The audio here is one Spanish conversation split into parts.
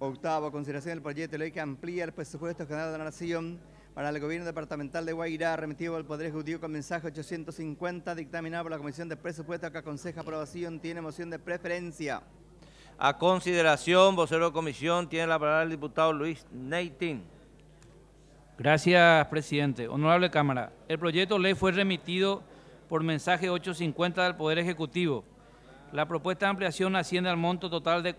Octavo, consideración del proyecto de ley que amplía el presupuesto general de la Nación para el Gobierno Departamental de Guairá, remitido al Poder Ejecutivo con mensaje 850, dictaminado por la Comisión de Presupuesto que aconseja aprobación, tiene moción de preferencia. A consideración, vocero de comisión, tiene la palabra el diputado Luis Neitin. Gracias, presidente. Honorable Cámara, el proyecto de ley fue remitido por mensaje 850 del Poder Ejecutivo. La propuesta de ampliación asciende al monto total de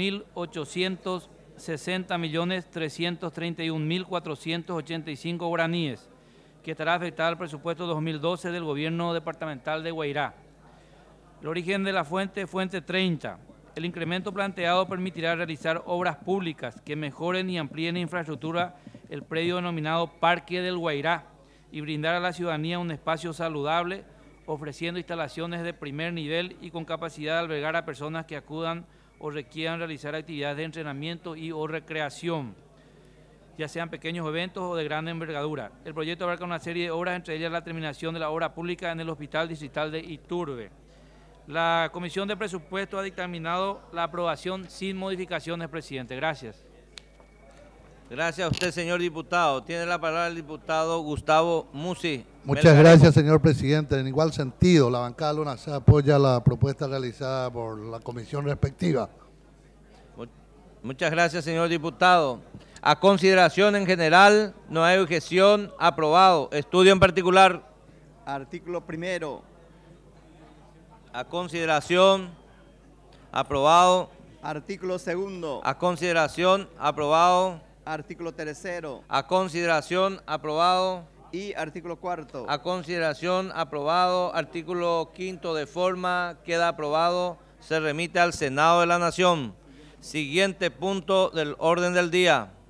4.860.331.485 guaraníes, que estará afectada al presupuesto 2012 del Gobierno Departamental de Guairá. El origen de la fuente 30. El incremento planteado permitirá realizar obras públicas que mejoren y amplíen infraestructura el predio denominado Parque del Guairá y brindar a la ciudadanía un espacio saludable, ofreciendo instalaciones de primer nivel y con capacidad de albergar a personas que acudan o requieran realizar actividades de entrenamiento y o recreación, ya sean pequeños eventos o de gran envergadura. El proyecto abarca una serie de obras, entre ellas la terminación de la obra pública en el Hospital Distrital de Iturbe. La Comisión de Presupuesto ha dictaminado la aprobación sin modificaciones, presidente. Gracias. Gracias a usted, señor diputado. Tiene la palabra el diputado Gustavo Musi. Muchas gracias, señor presidente. En igual sentido, la bancada LUNASED apoya la propuesta realizada por la comisión respectiva. Muchas gracias, señor diputado. A consideración en general, no hay objeción, aprobado. Estudio en particular. Artículo primero. A consideración, aprobado. Artículo segundo. A consideración, aprobado. Artículo tercero. A consideración, aprobado. Y artículo cuarto. A consideración, aprobado. Artículo quinto de forma, queda aprobado. Se remite al Senado de la Nación. Siguiente punto del orden del día.